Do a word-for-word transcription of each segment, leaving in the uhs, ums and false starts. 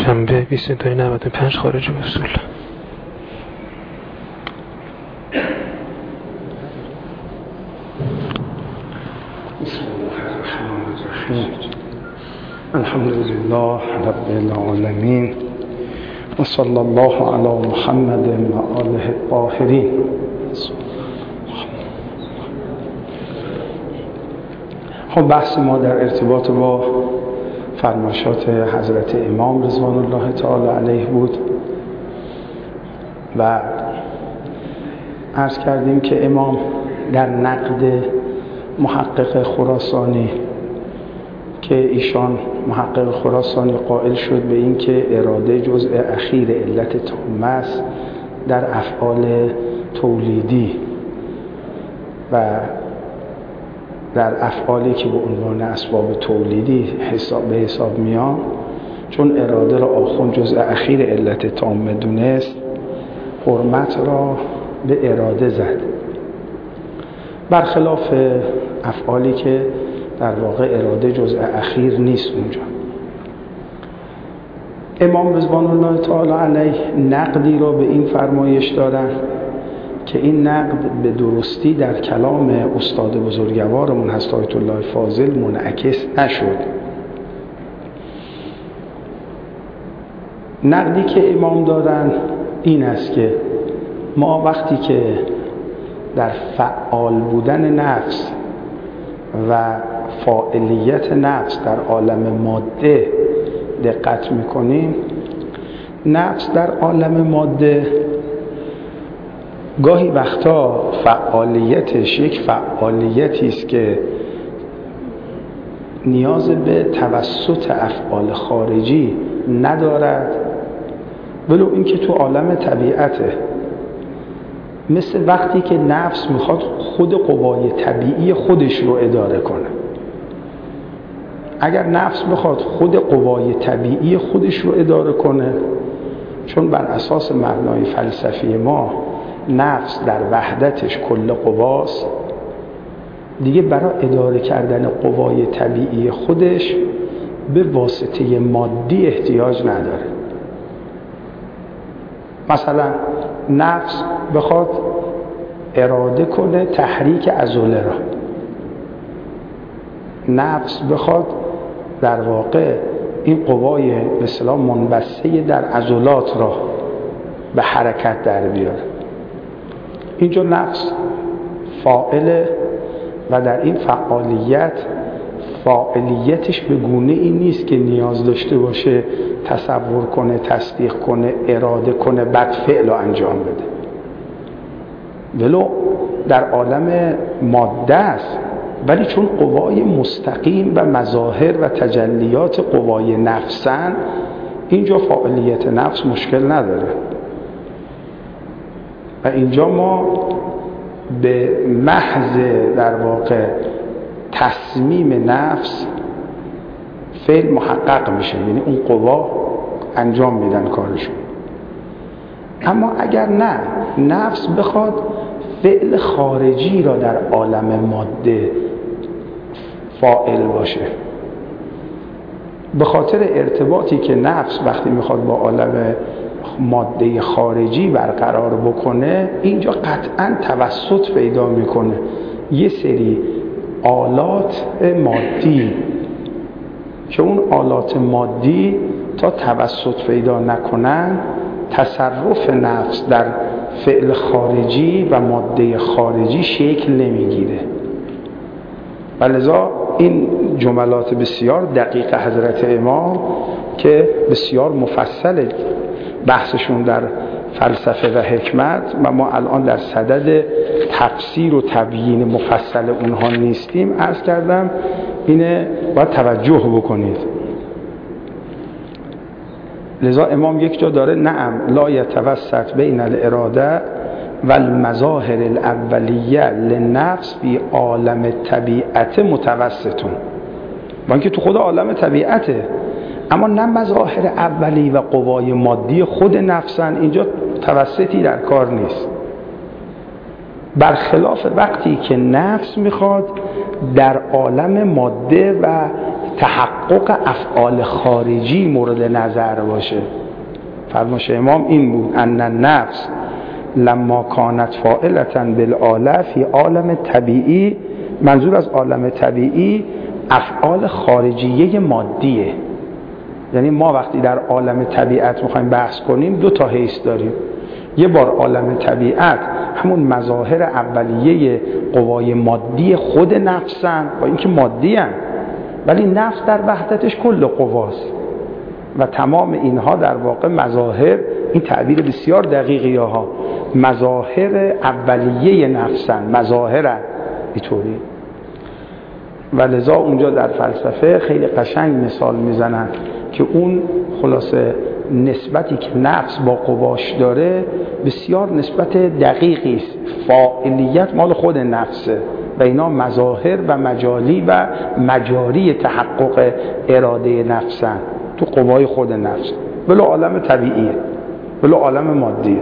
شنبه بیست و دو نود و پنج خارج اصول. بسم الله الرحمن الرحیم. الحمد لله رب العالمین و صلی الله علی محمد و آله الطاهرین. خب بحث ما در ارتباط با فرمایشات حضرت امام رضوان الله تعالی علیه بود و عرض کردیم که امام در نقد محقق خراسانی که ایشان محقق خراسانی قائل شد به این که اراده جزء اخیر علت تامه است در افعال تولیدی و در افعالی که به عنوان اسباب تولیدی حساب به حساب میان، چون اراده را آخوند جزء اخیر علت تامه دونست، حرمت را به اراده زد، برخلاف افعالی که در واقع اراده جزء اخیر نیست اونجا. امام رضوان الله تعالی علیه نقدی را به این فرمایش دارن که این نقد به درستی در کلام استاد بزرگوارمون حضرت آیت الله فاضل منعکس نشد. نقدی که امام دارن این است که ما وقتی که در فعال بودن نفس و فاعلیت نفس در عالم ماده دقت میکنیم، نفس در عالم ماده گاهی وقتا فعالیتش یک فعالیتی است که نیاز به توسط افعال خارجی ندارد، ولو اینکه تو عالم طبیعته. مثل وقتی که نفس میخواد خود قوای طبیعی خودش رو اداره کنه. اگر نفس بخواد خود قوای طبیعی خودش رو اداره کنه، چون بر اساس مبنای فلسفی ما نفس در وحدتش کل قواست، دیگه برای اداره کردن قوای طبیعی خودش به واسطه مادی احتیاج نداره. مثلا نفس بخواد اراده کنه تحریک عضله را، نفس بخواد در واقع این قوای به اصطلاح منبثه در عضلات را به حرکت در بیاره، اینجا نفس فاعله و در این فعالیت فاعلیتش به گونه این نیست که نیاز داشته باشه تصور کنه، تصدیق کنه، اراده کنه، بعد فعل رو انجام بده. ولو در عالم ماده است، ولی چون قوای مستقیم و مظاهر و تجلیات قوای نفسن، اینجا فاعلیت نفس مشکل نداره و اینجا ما به محض در واقع تصمیم نفس فعل محقق میشه، یعنی اون قوا انجام میدن کارشون. اما اگر نه، نفس بخواد فعل خارجی را در عالم ماده فاعل باشه، به خاطر ارتباطی که نفس وقتی میخواد با عالم ماده خارجی برقرار بکنه، اینجا قطعا توسط پیدا میکنه. یه سری آلات مادی که اون آلات مادی تا توسط پیدا نکنن، تصرف نفس در فعل خارجی و ماده خارجی شکل نمیگیره. ولذا این جملات بسیار دقیق حضرت امام که بسیار مفصل بحثشون در فلسفه و حکمت و ما الان در صدد تفسیر و تبیین مفصل اونها نیستیم، عرض کردم اینه باید توجه بکنید. لذا امام یک جا داره نعم لا یتوسط بین الاراده و المظاهر الاولیه لنفس فی عالم طبیعت متوسطون، با اینکه تو خود عالم طبیعته، اما نه مظاهر اولی و قوای مادی خود نفسن، اینجا توسطی در کار نیست. برخلاف وقتی که نفس میخواد در عالم ماده و تحقق افعال خارجی مورد نظر باشه. فرمایش امام این بود ان النفس لما کانت فاعلة بالآله فی عالم طبیعی، منظور از عالم طبیعی افعال خارجیه مادیه. یعنی ما وقتی در عالم طبیعت میخوایم بحث کنیم دو تا حیث داریم. یه بار عالم طبیعت همون مظاهر اولیه قوای مادی خود نفسن، با اینکه مادی هن، ولی نفس در وحدتش کل قواست و تمام اینها در واقع مظاهر، این تعبیر بسیار دقیقی ها، مظاهر اولیه نفسن، مظاهرن اینطوری. و لذا اونجا در فلسفه خیلی قشنگ مثال میزنن که اون خلاصه نسبتی که نفس با قواش داره بسیار نسبت دقیقی است. فاعلیت مال خود نفسه و اینا مظاهر و مجالی و مجاری تحقق اراده نفسن تو قوای خود نفس، ولو عالم طبیعیه ولو عالم مادیه.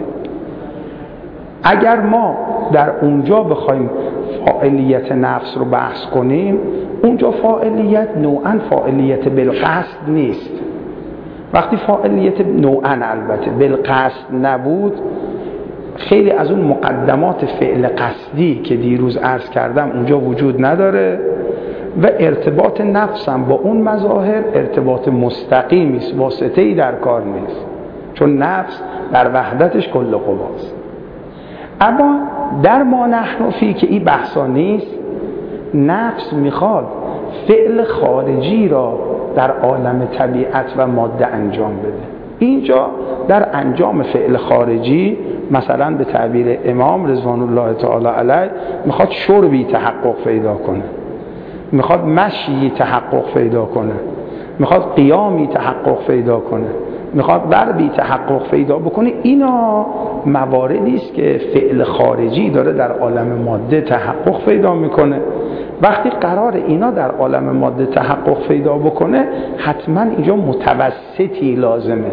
اگر ما در اونجا بخوایم فاعلیت نفس رو بحث کنیم، اونجا فاعلیت نوعاً فاعلیت بالقصد نیست. وقتی فاعلیت نوعاً البته بالقصد نبود، خیلی از اون مقدمات فعل قصدی که دیروز عرض کردم اونجا وجود نداره و ارتباط نفسم با اون مظاهر ارتباط مستقیمی است، واسطه‌ای در کار نیست، چون نفس در وحدتش کل قواست. اما در ما نحن فی که این بحثا نیست، نفس میخواد فعل خارجی را در عالم طبیعت و ماده انجام بده. اینجا در انجام فعل خارجی مثلا به تعبیر امام رضوان الله تعالی علیه میخواد شربی تحقق پیدا کنه، میخواد مشی تحقق پیدا کنه، میخواد قیامی تحقق پیدا کنه، میخواد ضربی تحقق پیدا بکنه. اینا مواردی است که فعل خارجی داره در عالم ماده تحقق پیدا میکنه. وقتی قرار اینا در عالم ماده تحقق پیدا بکنه، حتما اینجا متوسطی لازمه.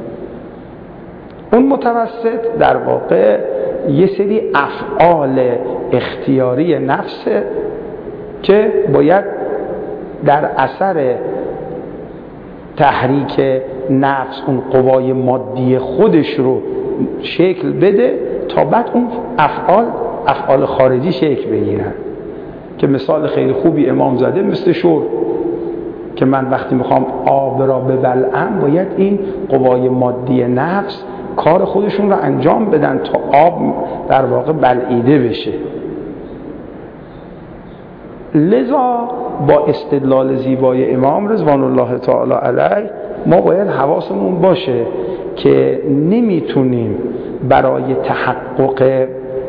اون متوسط در واقع یه سری افعال اختیاری نفسه که باید در اثر تحریک نفس اون قوای مادی خودش رو شکل بده تا بعد اون افعال افعال خارجی شکل بگیرن. که مثال خیلی خوبی امام زده مثل شرب، که من وقتی میخوام آب را ببلعم باید این قوای مادی نفس کار خودشون رو انجام بدن تا آب در واقع بلعیده بشه. لذا با استدلال زیبای امام رضوان الله تعالی علیه ما باید حواسمون باشه که نمیتونیم برای تحقق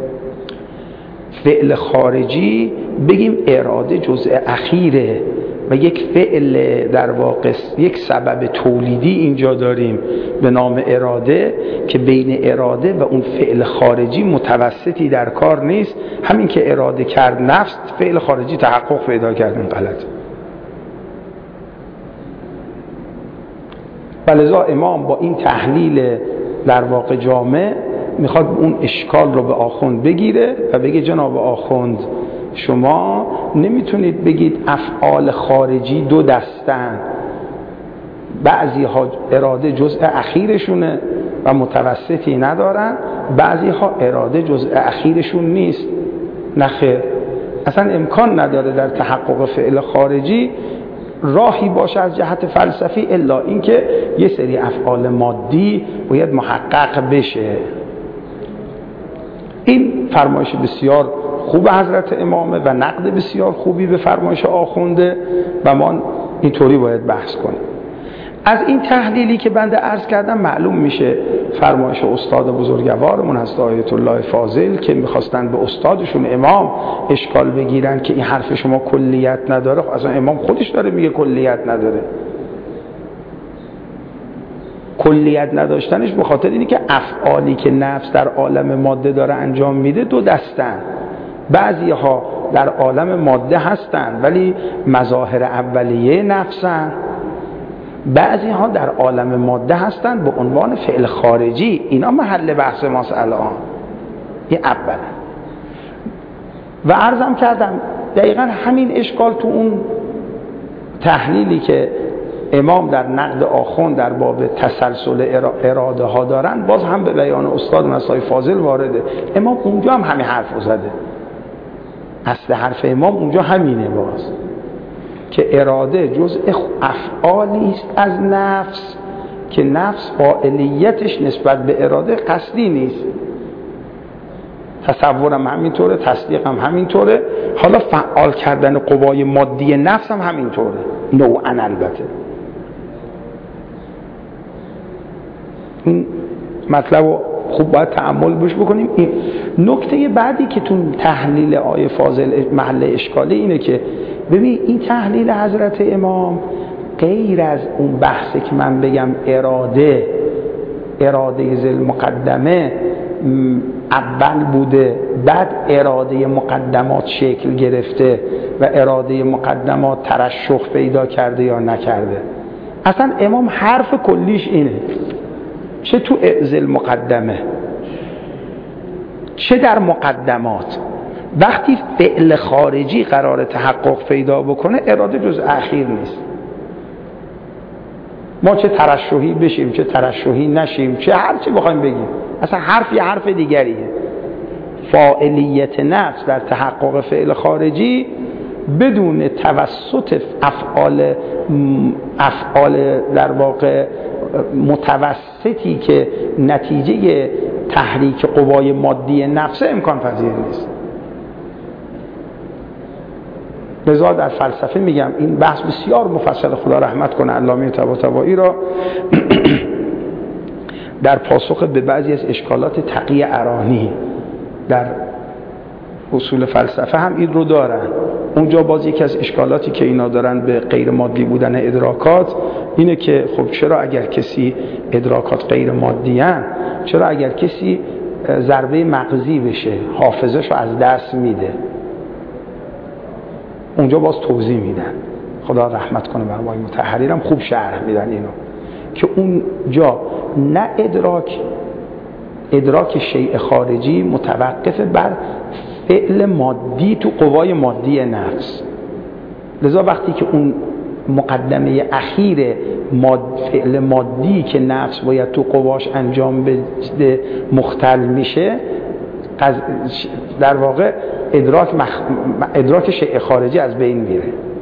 فعل خارجی بگیم اراده جزء اخیره و یک فعل در واقع یک سبب تولیدی اینجا داریم به نام اراده که بین اراده و اون فعل خارجی متوسطی در کار نیست. همین که اراده کرد نفس، فعل خارجی تحقق پیدا کرد، این غلط. ولذا امام با این تحلیل در واقع جامع میخواد اون اشکال رو به آخوند بگیره و بگه جناب آخوند شما نمیتونید بگید افعال خارجی دو دستن، بعضی ها اراده جزء اخیرشونه و متوسطی ندارن، بعضی ها اراده جزء اخیرشون نیست. نخیر، اصلا امکان نداره در تحقق فعل خارجی راهی باشه از جهت فلسفی الا اینکه یه سری افعال مادی باید محقق بشه. این فرمایش بسیار خوب حضرت امامه و نقد بسیار خوبی به فرمایش آخونده و ما اینطوری باید بحث کنیم. از این تحلیلی که بنده عرض کردم معلوم میشه فرمایش استاد بزرگوارمون هست آیت الله فاضل که میخواستن به استادشون امام اشکال بگیرن که این حرف شما کلیت نداره. اصلا امام خودش داره میگه کلیت نداره. کلیت نداشتنش به خاطر اینه که افعالی که نفس در عالم ماده داره انجام میده دو دستن. بعضی ها در عالم ماده هستن ولی مظاهر اولیه نفسن، بعضی ها در عالم ماده هستن به عنوان فعل خارجی. اینا محل بحث ماست الان. این اولا. و عرضم کردم دقیقا همین اشکال تو اون تحلیلی که امام در نقد آخوند در باب تسلسل اراده ها دارن باز هم به بیان استاد نصای فاضل وارده. امام اونجا هم همین حرف زده. اصل حرف امام اونجا همینه باز که اراده جزء افعالی است از نفس که نفس فاعلیتش نسبت به اراده قصدی نیست. تصورم همینطوره، تصدیقم همینطوره، حالا فعال کردن قوای مادی نفس هم همینطوره نوعاً. البته این مطلب رو خوب باید تأمل بش بکنیم. این نکته بعدی که تو تحلیل آیه فاضل محل اشکاله اینه که ببین این تحلیل حضرت امام غیر از اون بحثی که من بگم اراده اراده ذل مقدمه اول بوده بعد اراده مقدمات شکل گرفته و اراده مقدمات ترشح پیدا کرده یا نکرده. اصلا امام حرف کلیش اینه، چه تو ذل مقدمه چه در مقدمات، وقتی فعل خارجی قرار تحقق پیدا بکنه اراده جز اخیر نیست. ما چه ترشحی بشیم چه ترشحی نشیم چه هر چی بخوایم بگیم، اصلا حرف یه حرف دیگریه. فاعلیت نفس در تحقق فعل خارجی بدون توسط افعال افعال در واقع متوسطی که نتیجه تحریک قوای مادی نفس امکان پذیر نیست. لذا در فلسفه میگم این بحث بسیار مفصل، خدا رحمت کنه علامه طباطبایی را در پاسخ به بعضی از اشکالات تقی ارانی در اصول فلسفه هم این رو دارن. اونجا باز یکی از اشکالاتی که اینا دارن به غیر مادی بودن ادراکات اینه که خب چرا اگر کسی ادراکات غیر مادی هن، چرا اگر کسی ضربه مغزی بشه حافظه‌شو از دست میده؟ اونجا باز توضیح میدن، خدا رحمت کنه بر آقای مطهری هم خوب شرح میدن اینو که اونجا نه ادراک ادراک شیء خارجی متوقف بر فعل مادی تو قوای مادی نفس. لذا وقتی که اون مقدمه اخیر ماد فعل مادی که نفس باید تو قواش انجام بده مختل میشه، در واقع ادراک مخ... ادراک شیء خارجی از بین میره.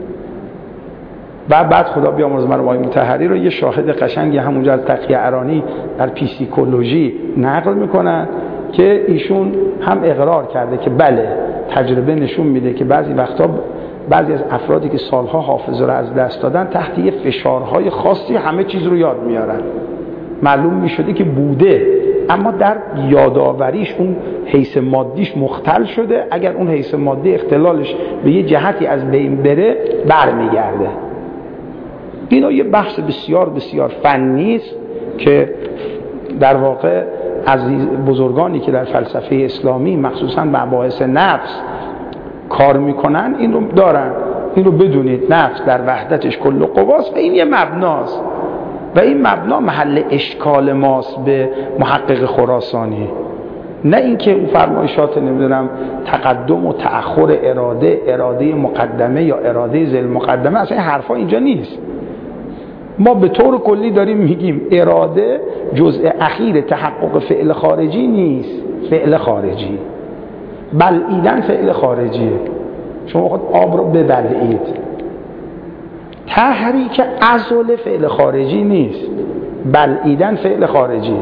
و بعد خدا بیامرز من آقای مطهری رو یه شاهد قشنگی همونجا از تقی ارانی در پیسیکولوژی نقل میکنن که ایشون هم اقرار کرده که بله تجربه نشون میده که بعضی وقتا بعضی از افرادی که سالها حافظه رو از دست دادن تحت یه فشارهای خاصی همه چیز رو یاد میارن. معلوم میشده که بوده اما در یادآوریش اون حیث مادیش مختل شده، اگر اون حیث مادی اختلالش به یه جهتی از بین بره برمیگرده. اینا یه بحث بسیار بسیار فنی است که در واقع از بزرگانی که در فلسفه اسلامی مخصوصا مباحث نفس کار میکنن این رو دارن. این رو بدونید نفس در وحدتش کل قواست و این یه مبناست و این مبنا محل اشکال ماست به محقق خراسانی، نه اینکه اون فرمایشات نمیدونم تقدم و تأخر اراده اراده مقدمه یا اراده ذل مقدمه، اصلا این حرفا اینجا نیست. ما به طور کلی داریم میگیم اراده جزء اخیر تحقق فعل خارجی نیست. فعل خارجی بلعیدن فعل خارجیه، شما خود آب رو ببلعید. تحریک عضل فعل خارجی نیست، بلعیدن فعل خارجیه.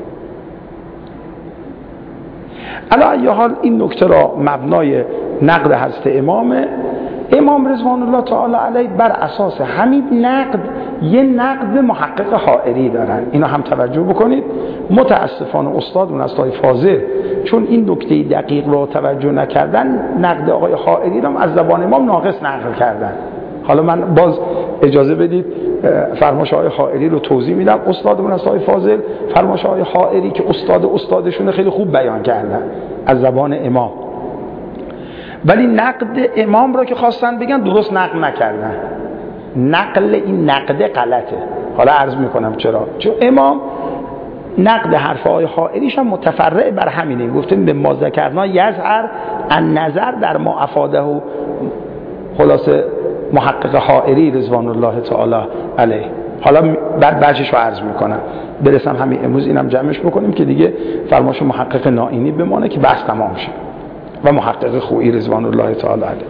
علی ای حال این نکته را مبنای نقد حضرت امامه. امام رضوان الله تعالی علیه بر اساس همین نقد یه نقد محقق حائری دارن، اینو هم توجه بکنید. متاسفانه استاد نصای فاضل چون این نکته دقیق رو توجه نکردن، نقد آقای حائری رو از زبان امام ناقص نقل کردن. حالا من باز اجازه بدید فرمایش آقای حائری رو توضیح میدم. استاد نصای فاضل فرمایش آقای حائری که استاد استادشون خیلی خوب بیان کردن از زبان امام، ولی نقد امام رو که خواستن بگن درست نقل نکردن. نقل این نقد غلطه. حالا عرض میکنم چرا. چون امام نقد حرف های حائریش هم متفرع بر همینه. گفتیم به ما ذکرنا یظهر ان نظر در ما افاده و خلاصه محقق حائری رضوان الله تعالی علیه. حالا بعد بچش رو عرض میکنم، برسم همین امروز اینم جمعش بکنیم که دیگه فرمایش محقق نائینی بمانه که بحث تمام شه و محقق خویی رضوان الله تعالی علیه.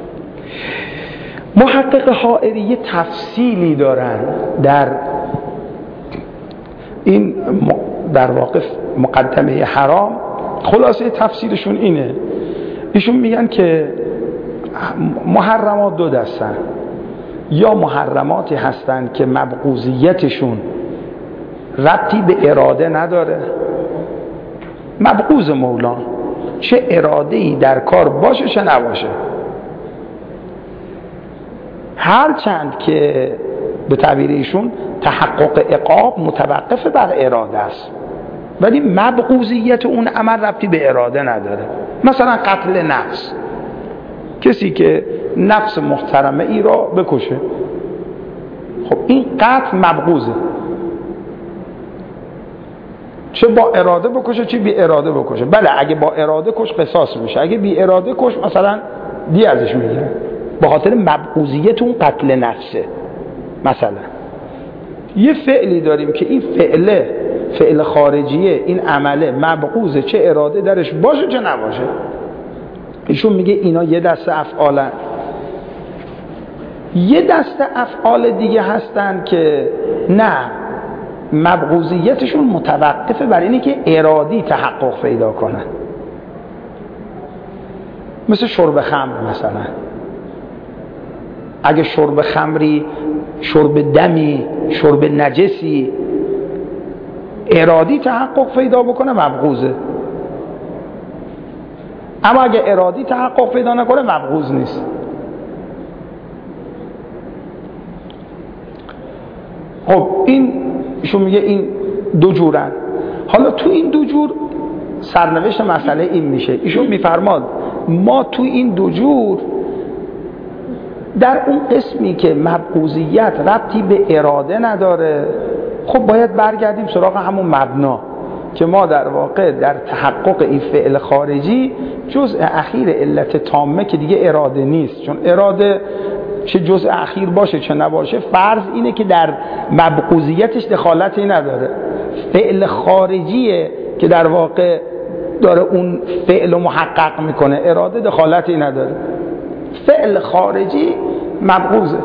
محقق حائری یه تفصیلی دارن در این در واقع مقدمه حرام. خلاصه تفسیرشون اینه، ایشون میگن که محرمات دو دستن، یا محرماتی هستن که مبغوضیتشون ربطی به اراده نداره، مبغوض مولا چه اراده‌ای در کار باشه چه نباشه، هرچند که به تعبیر ایشون تحقق عقاب متوقف بر اراده است، ولی مبغوضیت اون عمل ربطی به اراده نداره. مثلا قتل نفس، کسی که نفس محترمه ای را بکشه، خب این قتل مبغوضه، چه با اراده بکشه چه بی اراده بکشه. بله اگه با اراده کش قصاص میشه، اگه بی اراده کش مثلا دی ازش میگیره به خاطر مبغوضیت اون قتل نفسه. مثلا یه فعلی داریم که این فعله فعل خارجیه، این عمله مبغوضه، چه اراده درش باشه چه نباشه. ایشون میگه اینا یه دسته افعالن. یه دسته افعال دیگه هستن که نه، مبغوضیتشون متوقفه بر اینه که ارادی تحقق پیدا کنن، مثل شرب خمر. مثلا اگه شرب خمری، شرب دمی، شرب نجسی ارادی تحقق پیدا بکنه مبغوضه، اما اگه ارادی تحقق پیدا نکنه مبغوض نیست. خب این ایشون میگه این دو جورن. حالا تو این دو جور سرنوشت مسئله این میشه، ایشون میفرماد ما تو این دو جور در اون قسمی که مبغوضیت ربطی به اراده نداره، خب باید برگردیم سراغ همون مبنا که ما در واقع در تحقق این فعل خارجی جزء اخیر علت تامه که دیگه اراده نیست، چون اراده چه جزء اخیر باشه چه نباشه فرض اینه که در مبغوضیتش دخالتی نداره. فعل خارجیه که در واقع داره اون فعل محقق میکنه، اراده دخالتی نداره. فعل خارجی مبغوضه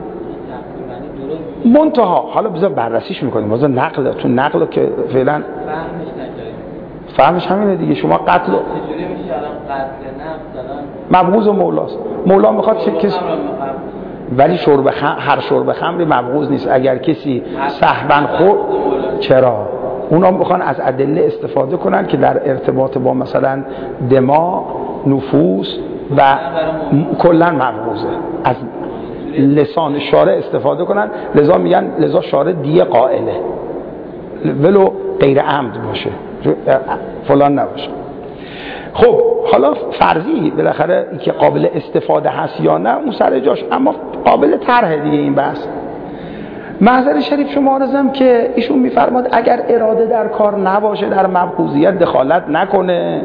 منتها. حالا بذار بررسیش میکنیم، بذار نقل تو نقل که فعلا فهمش نجایی، فهمش همینه دیگه. شما قتل چجوری میشه الان قتل نفس مبغوض مولاست، مولا میخواد چه کسی، ولی شرب خمر، هر شرب خمری مبغوض نیست. اگر کسی سهوا خورد، چرا اونا میخوان از ادله استفاده کنن که در ارتباط با مثلا دماغ، نفوس و کلا مبغوضه، از لسان شارع استفاده کنن، لذا میگن لذا شارع دیه قائله ولو غیر عمد باشه، فلان نباشه. خب حالا فرضی بالاخره که قابل استفاده هست یا نه اون سر جاش، اما قابل طرح دیگه این بحث. محضر شریف شما عرضم که ایشون میفرماد اگر اراده در کار نباشه، در مبغوضیت دخالت نکنه،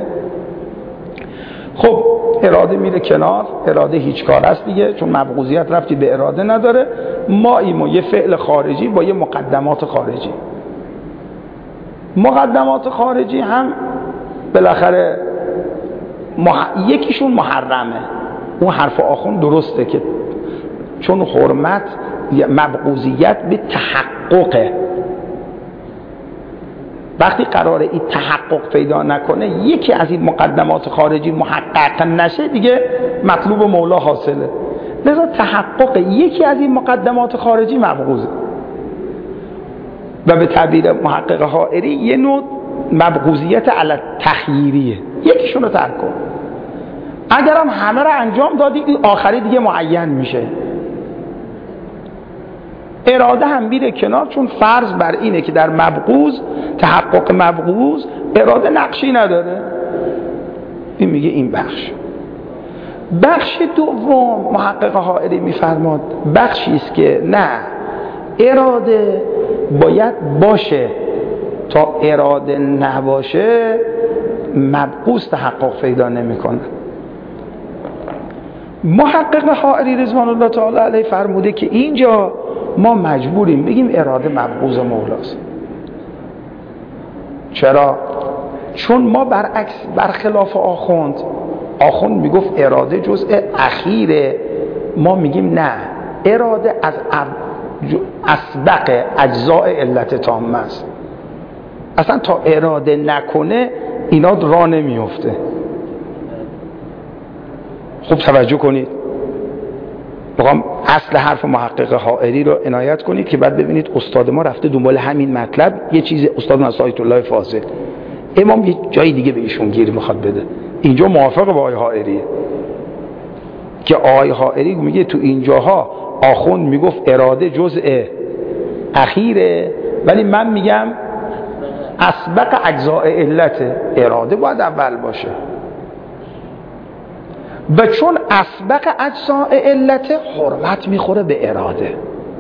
خب اراده میره کنار، اراده هیچ کار است دیگه، چون مبغوضیت ربطی به اراده نداره. ما ایمو یه فعل خارجی با یه مقدمات خارجی، مقدمات خارجی هم بالاخره مح... یکیشون محرمه. اون حرف آخون درسته که چون حرمت مبغوضیت به تحققه، وقتی قراره این تحقق پیدا نکنه، یکی از این مقدمات خارجی محقق نشه، دیگه مطلوب مولا حاصله. لذا تحقق یکی از این مقدمات خارجی مبغوضه و به تعبیر محقق حائری یه نوع مبغوضیت علی تخییریه، یکیشون رو ترک کن. اگرم همه رو انجام دادی این آخری دیگه معین میشه، اراده هم میره کنار، چون فرض بر اینه که در مبغوض، تحقق مبغوض، اراده نقشی نداره. این میگه این بخش. بخش دوم محقق حائری میفرماد بخشی است که نه، اراده باید باشه، تا اراده نباشه مبغوض تحقق پیدا نمیکنه. محقق حائری رضوان الله تعالی علیه فرموده که اینجا ما مجبوریم بگیم اراده مبغوض مولاست. چرا؟ چون ما برعکس برخلاف آخوند، آخوند میگفت اراده جزء اخیره، ما میگیم نه، اراده از اسبق اجزاء علت تامه است. اصلا تا اراده نکنه اینا راه نمیفته. خوب توجه کنید، میخوام اصل حرف محقق حائری رو عنایت کنید که بعد ببینید استاد ما رفته دنبال همین مطلب. یه چیز استاد ما آیت الله فاضل، امام یه جای دیگه به ایشون گیر میخواد بده، اینجا موافق با آقای حائریه که آقای حائری میگه تو اینجاها آخوند میگفت اراده جزء اخیره، ولی من میگم اسبق اجزاء علت، اراده باید اول باشه. و چون اسبق اجزاء علت حرمت میخوره به اراده.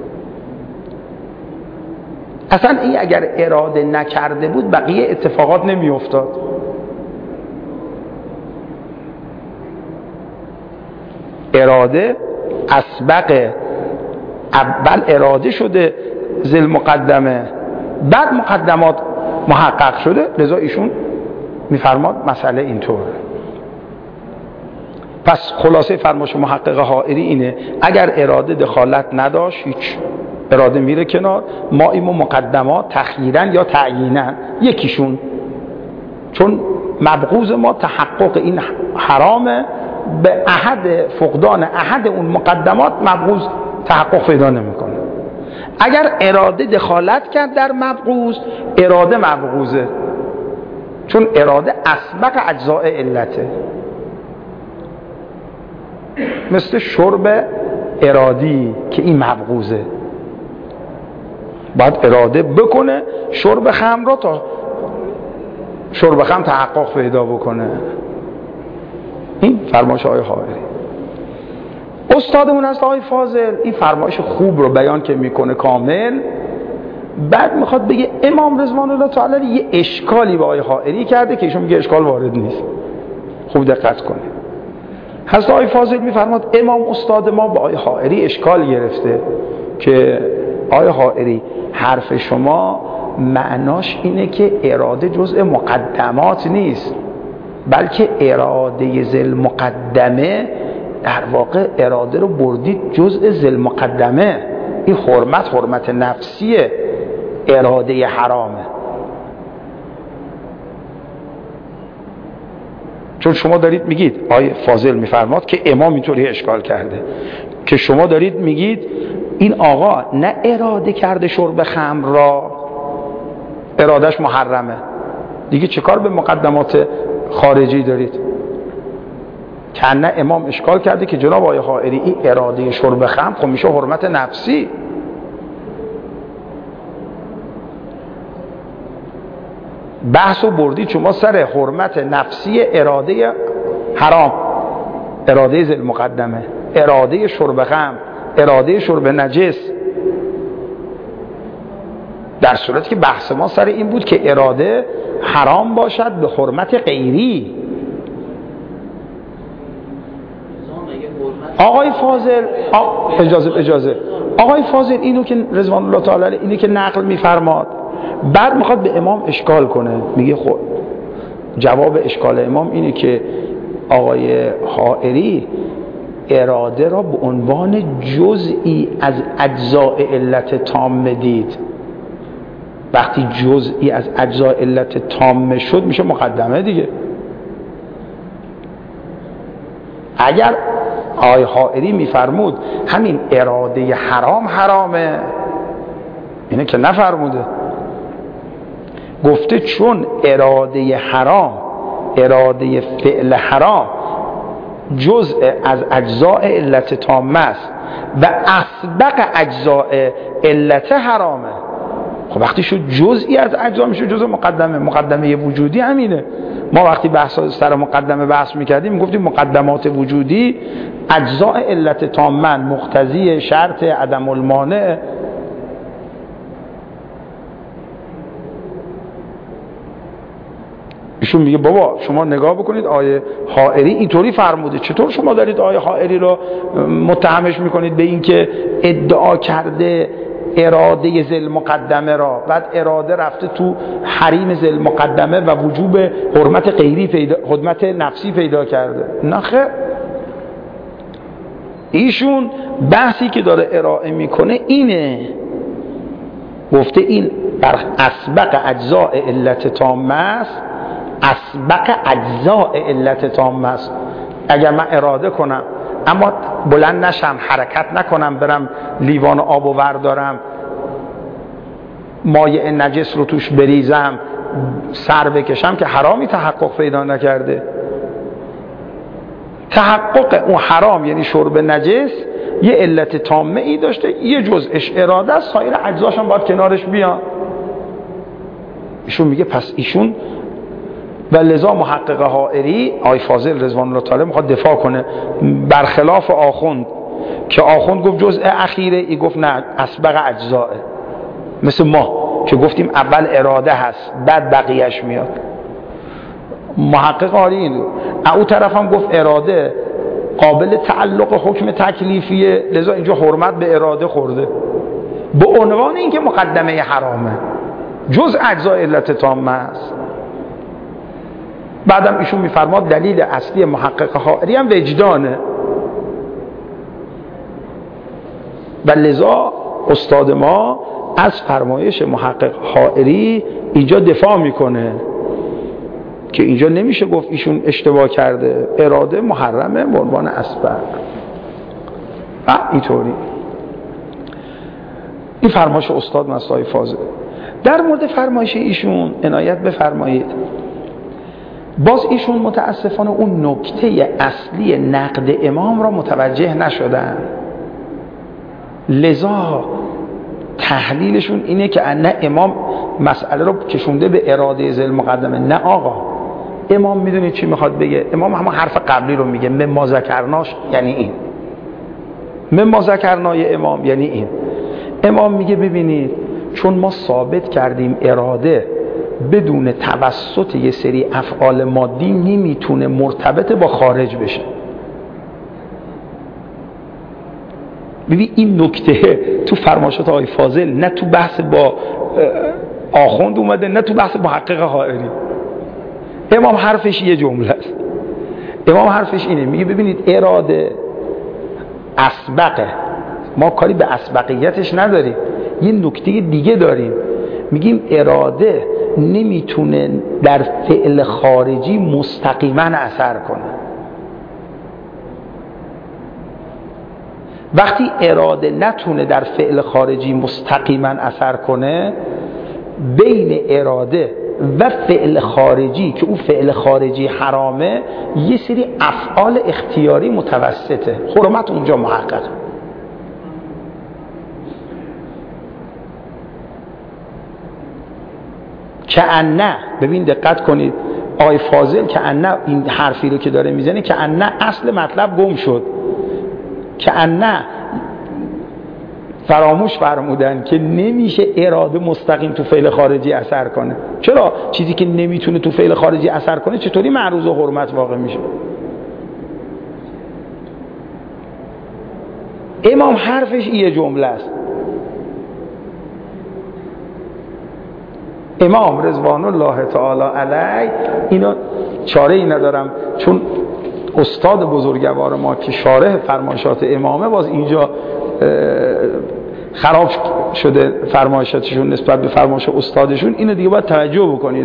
اصلا این اگر اراده نکرده بود بقیه اتفاقات نمیافتاد. اراده اسبق، اول اراده شده ذل مقدمه، بعد مقدمات محقق شده، لذا ایشون میفرماد مسئله اینطوره. پس خلاصه فرمایش محقق حائری اینه اگر اراده دخالت نداشت هیچ، اراده میره کنار، ما این مقدمات تخییراً یا تعییناً یکیشون، چون مبغوض ما تحقق این حرامه، به احد فقدان احد اون مقدمات مبغوض تحقق پیدا نمیکنه. اگر اراده دخالت کرد در مبغوض، اراده مبغوضه، چون اراده اسبق اجزاء علته. مثل شرب ارادی که این مبغوضه، باید اراده بکنه شرب خمر را تا شرب خمر تحقق پیدا بکنه. این فرمایش آقای حائری. استادمون هست آقای فاضل این فرمایش خوب رو بیان که میکنه کامل، بعد میخواد بگه امام رضوان الله تعالی یه اشکالی با آقای حائری کرده که ایشون میگه اشکال وارد نیست. خوب دقت کنه. حضرت آقای فاضل میفرماد امام استاد ما با آقای حائری اشکال گرفته که آقای حائری حرف شما معناش اینه که اراده جزء مقدمات نیست، بلکه اراده ذل مقدمه در واقع اراده رو بردید جزء ذل مقدمه. این حرمت حرمت نفسیه، اراده حرامه. چون شما دارید میگید آقای فاضل میفرماد که امام اینطوری اشکال کرده که شما دارید میگید این آقا نه اراده کرده شرب خمر را، ارادش محرمه دیگه، چه کار به مقدمات خارجی دارید؟ که نه امام اشکال کرده که جناب آقای حائری این اراده شرب خمر خب میشه حرمت نفسی. بحثو بردید شما سر حرمت نفسی اراده حرام، اراده ذل مقدمه، اراده شرب خمر، اراده شرب نجس، در صورتی که بحث ما سر این بود که اراده حرام باشد به حرمت غیری. آقای فاضل اجازه اجازه آقای فاضل اینو که رضوان الله تعالی اینو که نقل میفرماد، بعد میخواد به امام اشکال کنه، میگه خب جواب اشکال امام اینه که آقای حائری اراده را به عنوان جزئی از اجزاء علت تامه دید. وقتی جزئی از اجزاء علت تامه شد میشه مقدمه دیگه. اگر آقای حائری میفرمود همین اراده حرام حرامه، اینه که نفرموده، گفته چون اراده حرام، اراده فعل حرام جزء از اجزاء علت تامه است و اسبق اجزاء علت حرامه. خب وقتی شد جزئی از اجزا میشه جزء مقدمه. مقدمه وجودی همینه. ما وقتی بحث سر مقدمه بحث میکردیم میگفتیم مقدمات وجودی اجزاء علت تامه، مقتضی شرط عدم المانع. ایشون میگه بابا شما نگاه بکنید آیه حائری اینطوری فرموده، چطور شما دارید آیه حائری رو متهمش میکنید به این که ادعا کرده اراده ذل مقدمه را، بعد اراده رفته تو حریم ذل مقدمه و وجوب حرمت غیری پیدا، حرمت نفسی پیدا کرده. نه خیر، ایشون بحثی که داره ارائه میکنه اینه، گفته این بر اسبق اجزاء علت تامه است، اسبق اجزاء علت تامه است. اگر من اراده کنم اما بلند نشم، حرکت نکنم، برم لیوان آب و وردارم، مایع نجس رو توش بریزم، سر بکشم، که حرامی تحقق پیدا نکرده. تحقق اون حرام یعنی شرب نجس یه علت تامه ای داشته، یه جزءش اراده است، سایر اجزاش هم باید کنارش بیان. ایشون میگه پس ایشون و لذا محقق حائری آی فاضل رضوان الله تعالی میخواد دفاع کنه برخلاف آخوند که آخوند گفت جزء اخیره، ای گفت نه اسبق اجزاه، مثل ما که گفتیم اول اراده هست بعد بقیهش میاد. محقق حائری این او طرف هم گفت اراده قابل تعلق حکم تکلیفیه، لذا اینجا حرمت به اراده خورده به عنوان اینکه مقدمه حرامه، جز اجزاء علت تامه است. بعدم ایشون میفرماد دلیل اصلی محقق حائری هم وجدانه و لذا استاد ما از فرمایش محقق حائری اینجا دفاع میکنه که اینجا نمیشه گفت ایشون اشتباه کرده، اراده محرمه به عنوان اسبق. اینطوری این فرمایش استاد مصطفی فاضل. در مورد فرمایش ایشون عنایت بفرمایید، باز ایشون متاسفانه اون نکته اصلی نقد امام را متوجه نشدن، لذا تحلیلشون اینه که نه امام مسئله رو کشونده به اراده ذل مقدمه. نه آقا، امام میدونید چی میخواد بگه؟ امام همون حرف قبلی رو میگه، مما ذکرناش یعنی این، مما ذکرنای امام یعنی این. امام میگه ببینید چون ما ثابت کردیم اراده بدون توسط یه سری افعال مادی نمیتونه مرتبط با خارج بشه. ببین این نکته تو فرمایشات آقای فاضل نه تو بحث با آخوند اومده نه تو بحث محقق حائری. امام حرفش یه جمله است. امام حرفش اینه، میگه ببینید اراده اسبقه، ما کاری به اسبقیتش نداریم، یه نکته دیگه داریم، میگیم اراده نمیتونه در فعل خارجی مستقیما اثر کنه. وقتی اراده نتونه در فعل خارجی مستقیما اثر کنه، بین اراده و فعل خارجی که اون فعل خارجی حرامه یه سری افعال اختیاری متوسطه، حرمت اونجا محقق. که انه، ببین دقت کنید آقای فاضل که انه این حرفی رو که داره میزنه که انه اصل مطلب گم شد. که انه فراموش فرمودن که نمیشه اراده مستقیم تو فعل خارجی اثر کنه. چرا؟ چیزی که نمیتونه تو فعل خارجی اثر کنه چطوری معروض و حرمت واقع میشه؟ امام حرفش یه جمله است. امام رضوان الله تعالی علیه، اینا چاره ای ندارم چون استاد بزرگوار ما که شارح فرمایشات امامه باز اینجا خراب شده فرمایشاتشون نسبت به فرمایش استادشون، اینو دیگه باید توجه بکنید.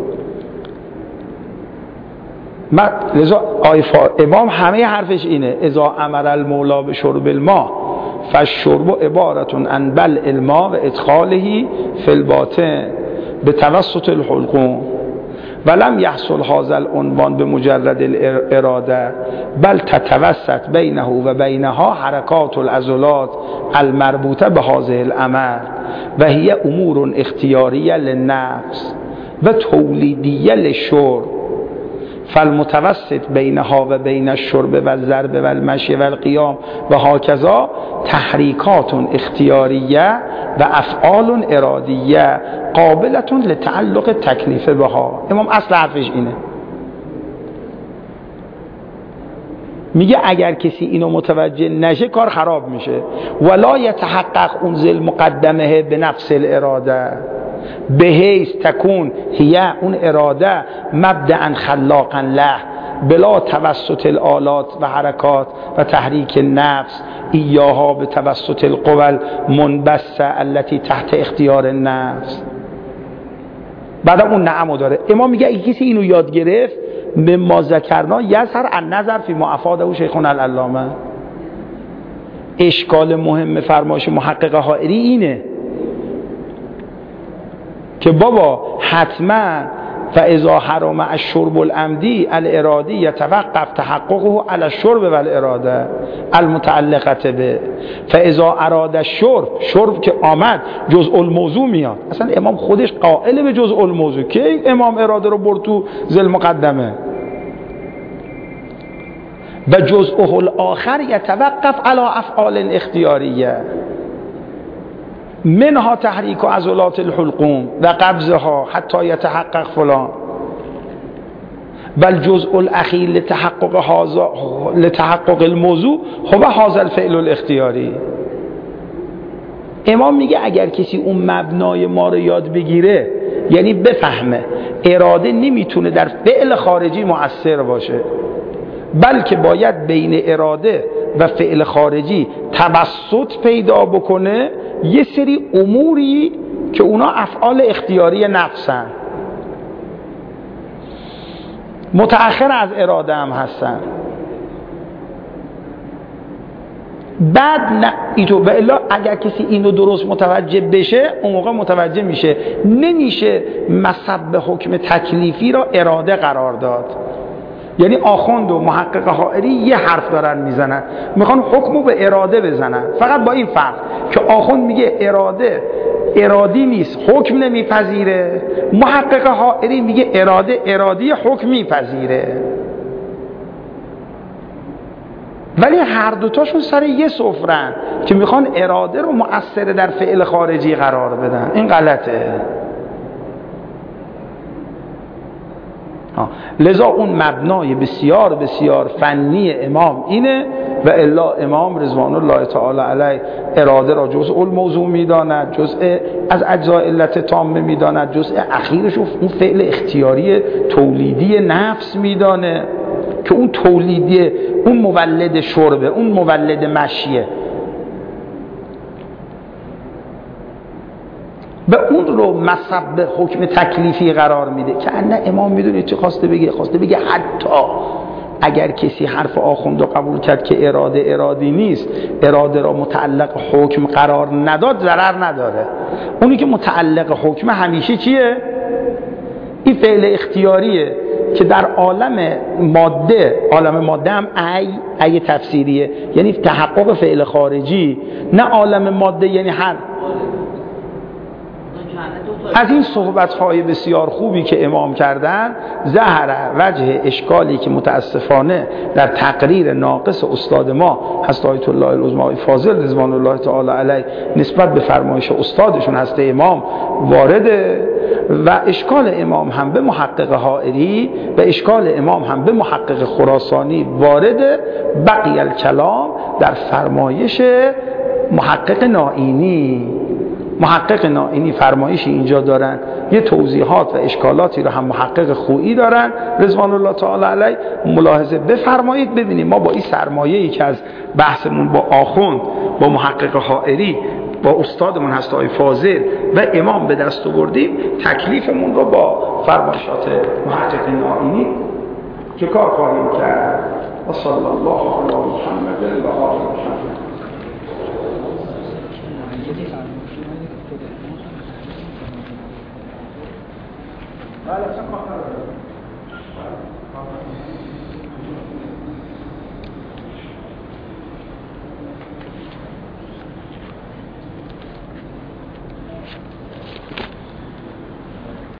من لذا آیفا امام همه حرفش اینه، اذا امر المولا به شرب الماء فالشرب عبارت عن بلع الماء و ادخاله فی الباطن به توسط الحلقوم ولم يحصل هذا العنوان به مجرد الاراده بل تتوسط بینه و بینها حرکات العضلات المربوطه به هذا الامر و هي امور اختیاریه للنفس و تولیدیه للشرب فالمتوسط بینها و بین الشرب و الضرب و المشی و القیام و هاکذا تحریکات اختیاریه و افعال ارادیه قابلة لتعلق تکلیف بها. امام اصل حرفش اینه، میگه اگر کسی اینو متوجه نشه کار خراب میشه. ولا یتحقق اون ذل مقدمه به نفس الاراده به حیث تکون هی اون اراده مبدأ خلاقا له بلا توسط الآلات و حرکات و تحریک نفس ایاها به توسط القوى المنبثه التي تحت اختیار النفس. بعد اون نعمو داره. امام میگه اگه کسی اینو یاد گرفت به ما ذکرنا یظهر النظر فی ما افاده شیخنا العلامه. اشکال مهم فرمایش محقق حائری اینه که بابا حتما فاذا حرم الشرب العمدی الارادی یتوقف تحققه علی الشرب والاراده المتعلقه به فاذا اراد الشرب، شرب که آمد جزء الموضوع میاد. اصلا امام خودش قائل به جزء الموضوع که امام اراده رو برد تو ذل مقدمه. و جزءه الاخر یتوقف علی افعال اختیاریه منها تحریک عضلات الحلقوم و قبضها حتی یتحقق فلان. بل جزء الاخیر لتحقق هذا لتحقق الموضوع هو هذا الفعل الاختیاری. امام میگه اگر کسی اون مبنای ما رو یاد بگیره، یعنی بفهمه اراده نمیتونه در فعل خارجی مؤثر باشه، بلکه باید بین اراده و فعل خارجی توسط پیدا بکنه یه سری اموری که اونا افعال اختیاری نفسن، متأخر از اراده هم هستن. بعد نه ایتو و الا اگر کسی اینو درست متوجه بشه اون موقع متوجه میشه نمیشه مصب حکم تکلیفی را اراده قرار داد. یعنی آخوند و محقق حائری یه حرف دارن میزنن، میخوان حکمو به اراده بزنن، فقط با این فرق که آخوند میگه اراده ارادی نیست، حکم نمیپذیره. محقق حائری میگه اراده ارادی حکم میپذیره. ولی هر دوتاشون سر یه سفرن که میخوان اراده رو مؤثر در فعل خارجی قرار بدن. این غلطه. لذا اون مبنای بسیار بسیار فنی امام اینه و الا امام رضوان الله تعالی علیه اراده را جزء الموضوع میداند، جزء از اجزاء علت تامه میداند، جزء اخیرش اون فعل اختیاری تولیدی نفس میدانه که اون تولیدی اون مولد شربه، اون مولد مشیه به اون رو مصب حکم تکلیفی قرار میده. که نه امام میدونید چه خواسته بگه؟ خواسته بگه حتی اگر کسی حرف آخوند رو قبول کرد که اراده ارادی نیست، اراده را متعلق حکم قرار نداد، ضرر نداره. اونی که متعلق حکم همیشه چیه؟ این فعل اختیاریه که در عالم ماده، عالم ماده هم ای ای تفسیریه، یعنی تحقق فعل خارجی، نه عالم ماده یعنی هر. از این صحبت‌های بسیار خوبی که امام کردن ظهر وجه اشکالی که متاسفانه در تقریر ناقص استاد ما حضرت آیت الله العظمی فاضل رضوان الله تعالی علیه نسبت به فرمایش استادشون هست امام وارده و اشکال امام هم به محقق حائری و اشکال امام هم به محقق خراسانی وارده. بقی الکلام در فرمایش محقق نائینی. محقق نائینی فرمایشی اینجا دارن، یه توضیحات و اشکالاتی رو هم محقق خویی دارن رضوان الله تعالی علیه. ملاحظه بفرمایید ببینید ما با این سرمایه‌ای که از بحثمون با آخوند، با محقق حائری، با استادمون هست آقای فاضل و امام به دست آوردیم، تکلیفمون رو با فرمایشات محقق نائینی چه کار خواهیم کرد؟ و صلی الله علی محمد و آل محمد. بله چه خواهد